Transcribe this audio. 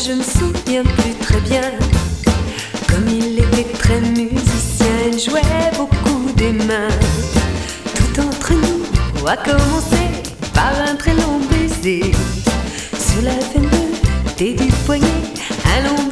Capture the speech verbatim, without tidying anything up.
je me souviens plus très bien. Comme il était très musicien, il jouait beaucoup des mains. Tout entre nous a commencé par un très long baiser sur la veine bleue du poignet, un long